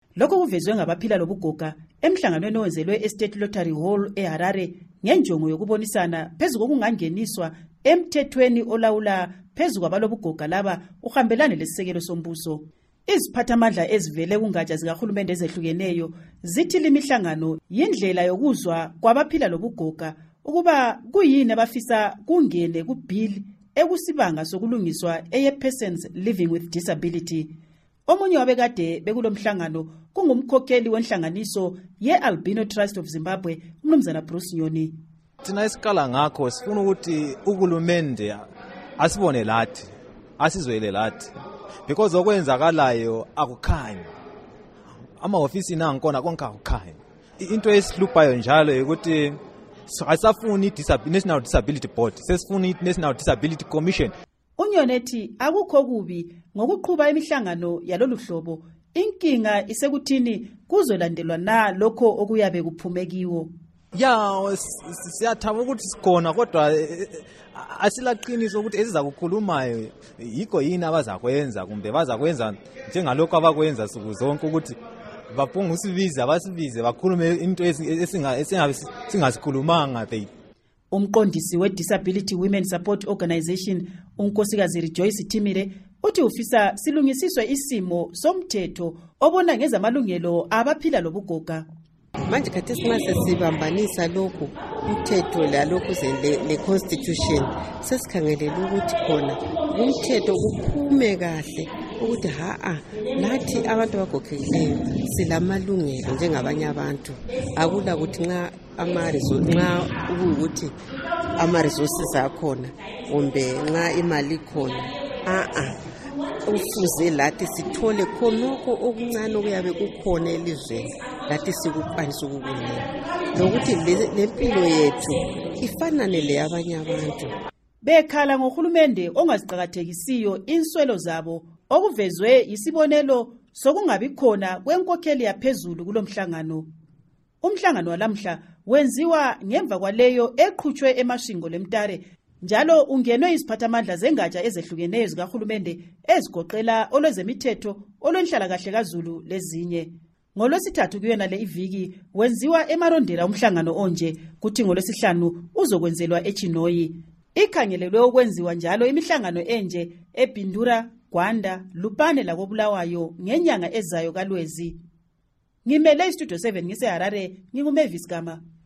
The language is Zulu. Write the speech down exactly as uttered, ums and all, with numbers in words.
Lokho kuvezwe ngabaphila lobugoga emhlanganweni owenzelwe eState Lottery Hall eHarare ngenjongo yokubonisana phezu kokungangeniswa emthethweni olawula phezu kwabalobugoga laba uhambelane lesisekelo sombuso. Iziphathamandla ezivele kungatsha zikahulumende ezehlukeneyo zithi limihlangano yindlela yokuzwa kwabaphila lobugoga ukuba kuyini abafisa kungene kubill ekusibanga sokulungiswa eye persons living with disability. Omunye wabekade bekulomhlangano kungumkhokheli wenhlanganiso ye-Albino Trust of Zimbabwe, uMnumzana Bruce Nyoni. Thina isikala ngakho sifuna ukuthi uhulumende asibone lathi, asizwele lathi, because okwenzakalayo akukhanyi. Ama-ofisi nangkhona konke akukhanyi. Into esihluphayo njalo ukuthi asafuni i-National Disability Board, sesifuna i-National Disability Commission. Unyonethi akukho kubi ngokuqhuba imihlangano yalolu hlobo, inkinga isekuthini kuzolandelwa na lokho okuyabe kuphume kiwo. Ya siyathaba ukuthi sikhona kodwa asilaqiniso ukuthi esiza kukhulumayo yikho yini abazakwenza kumbe bazakwenza njengalokho abakwenza suku zonke ukuthi baphunga usibize abasibize bakhulume into esingasikhulumanga. Umqondisi we-Disability Women Support Organization unkosikazi Rejoice Timire uthi ufisa silungisiswe isimo somthetho obona ngezamalungelo abaphila lobugoga. Manje khathi simase sibambanisa lokhu umthetho lalokhu le constitution sesikhangelela ukuthi khona umthetho kuphume kahle ukuthi haa nathi abantu abagogekileyo silamalungelo njengabanye abantu, akula ukuthi nxa amarizo nxa ukuthi ama-resources akhona kumbe nxa imali khona a a ufuze lathi sithole khonokho okuncane okuyabe kukhona elizweni lathi sikukwanisa ukukunika nokuthi lempilo yethu ifanane leyabanye abantu. Bekhala ngohulumende ongaziqakathekisiyo inswelo zabo okuvezwe isibonelo sokungabi khona kwenkokheli yaphezulu kulomhlangano. Umhlangano walamhla wenziwa ngemva kwaleyo eqhutshwe emashingo lemtare, njalo ungenwe iziphathamandla zengatsha ezehlukeneyo zikahulumende ezigoqela olwezemithetho, olwenhlala kahle kaZulu lezinye. NgoLwesithathu kuyona le iviki wenziwa eMarondera umhlangano onje, kuthi ngoLwesihlanu uzokwenzelwa eChinoyi. Ikhangelelwe ukwenziwa njalo imihlangano enje eBindura, Gwanda, Lupane lakoBulawayo ngenyanga ezayo kaLwezi. Ngimele iStudio seven ngiseHarare, nginguMavis Gama.